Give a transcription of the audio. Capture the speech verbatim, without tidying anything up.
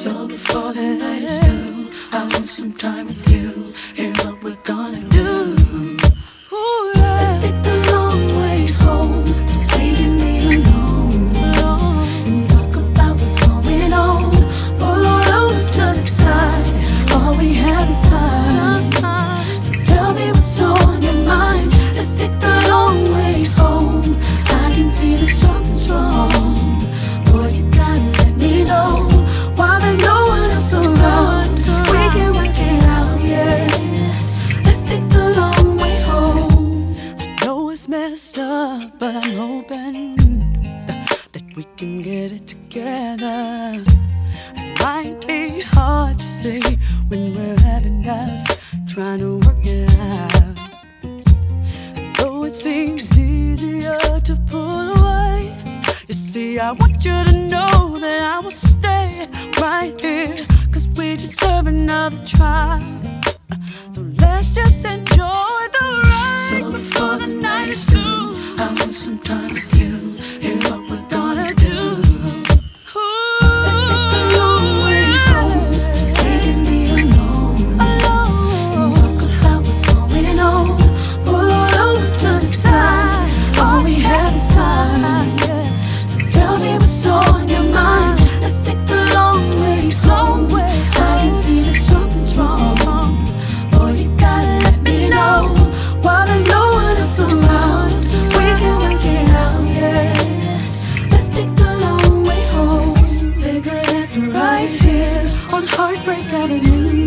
So before the night is through, I want some time with you. Here's what we're gonna do. Ooh, yeah. Let's take the long way home, so leaving me alone, alone, and talk about what's going on. Pull on over to the side, all we have is time. So tell me what's on your mind. Let's take the long way home. I can see that something's wrong. Boy, you gotta let me know why there's no one else around. We can work it out, yeah. Let's take the long way home. I know it's messed up, but I'm hoping that we can get it together. It might be hard to say when we're having doubts, trying to work it out. Though it seems easier to pull away, you see, I want you to know that I will stay right here, 'cause we deserve another try. So let's just enjoy the ride. So before the night is through, I want some time with you. Here's what we're gonna do. Let's take the long way home, leaving me alone, alone, and talk about what's going on. Pull on over to the side, all we have is time. So tell me what's on your mind. Let's take the long way home. I can see that something's wrong. Boy, you gotta let me know why there's no one else around. We can work it out, yeah. Let's take the long way home. Take a left right here on Heartbreak Avenue.